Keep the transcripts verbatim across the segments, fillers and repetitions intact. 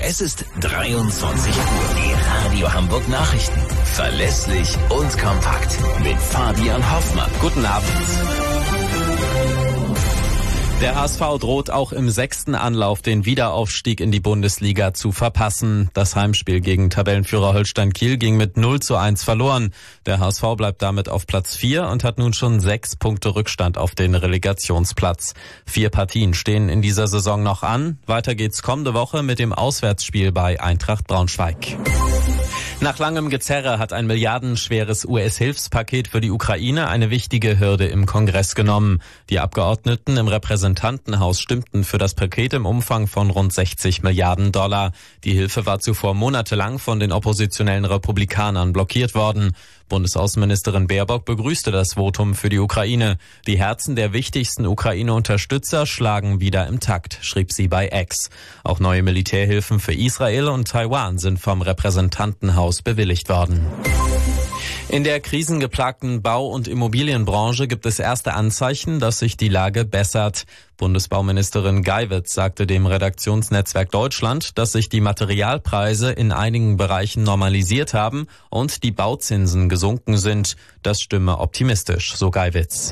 Es ist dreiundzwanzig Uhr. Die Radio Hamburg Nachrichten. Verlässlich und kompakt. Mit Fabian Hoffmann. Guten Abend. Der H S V droht auch im sechsten Anlauf den Wiederaufstieg in die Bundesliga zu verpassen. Das Heimspiel gegen Tabellenführer Holstein Kiel ging mit null zu eins verloren. Der H S V bleibt damit auf Platz vier und hat nun schon sechs Punkte Rückstand auf den Relegationsplatz. Vier Partien stehen in dieser Saison noch an. Weiter geht's kommende Woche mit dem Auswärtsspiel bei Eintracht Braunschweig. Nach langem Gezerre hat ein milliardenschweres U S-Hilfspaket für die Ukraine eine wichtige Hürde im Kongress genommen. Die Abgeordneten im Repräsentantenhaus stimmten für das Paket im Umfang von rund sechzig Milliarden Dollar. Die Hilfe war zuvor monatelang von den oppositionellen Republikanern blockiert worden. Bundesaußenministerin Baerbock begrüßte das Votum für die Ukraine. Die Herzen der wichtigsten Ukraine-Unterstützer schlagen wieder im Takt, schrieb sie bei X. Auch neue Militärhilfen für Israel und Taiwan sind vom Repräsentantenhaus bewilligt worden. In der krisengeplagten Bau- und Immobilienbranche gibt es erste Anzeichen, dass sich die Lage bessert. Bundesbauministerin Geiwitz sagte dem Redaktionsnetzwerk Deutschland, dass sich die Materialpreise in einigen Bereichen normalisiert haben und die Bauzinsen gesunken sind. Das stimme optimistisch, so Geiwitz.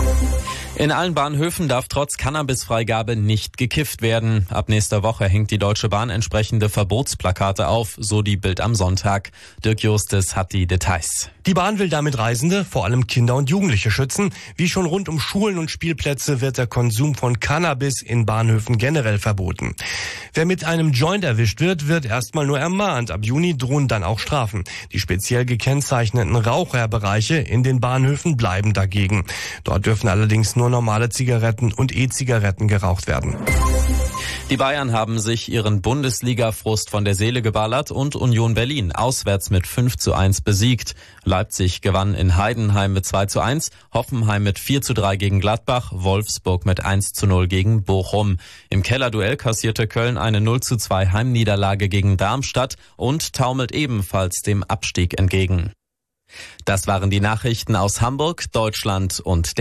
In allen Bahnhöfen darf trotz Cannabisfreigabe nicht gekifft werden. Ab nächster Woche hängt die Deutsche Bahn entsprechende Verbotsplakate auf, so die Bild am Sonntag. Dirk Justes hat die Details. Die Bahn will damit Reisende, vor allem Kinder und Jugendliche, schützen. Wie schon rund um Schulen und Spielplätze wird der Konsum von Cannabis in Bahnhöfen generell verboten. Wer mit einem Joint erwischt wird, wird erstmal nur ermahnt. Ab Juni drohen dann auch Strafen. Die speziell gekennzeichneten Raucherbereiche in den Bahnhöfen bleiben dagegen. Dort dürfen allerdings nur normale Zigaretten und E-Zigaretten geraucht werden. Die Bayern haben sich ihren Bundesliga-Frust von der Seele geballert und Union Berlin auswärts mit fünf zu eins besiegt. Leipzig gewann in Heidenheim mit zwei zu eins, Hoffenheim mit vier zu drei gegen Gladbach, Wolfsburg mit eins zu null gegen Bochum. Im Kellerduell kassierte Köln eine null zu zwei Heimniederlage gegen Darmstadt und taumelt ebenfalls dem Abstieg entgegen. Das waren die Nachrichten aus Hamburg, Deutschland und der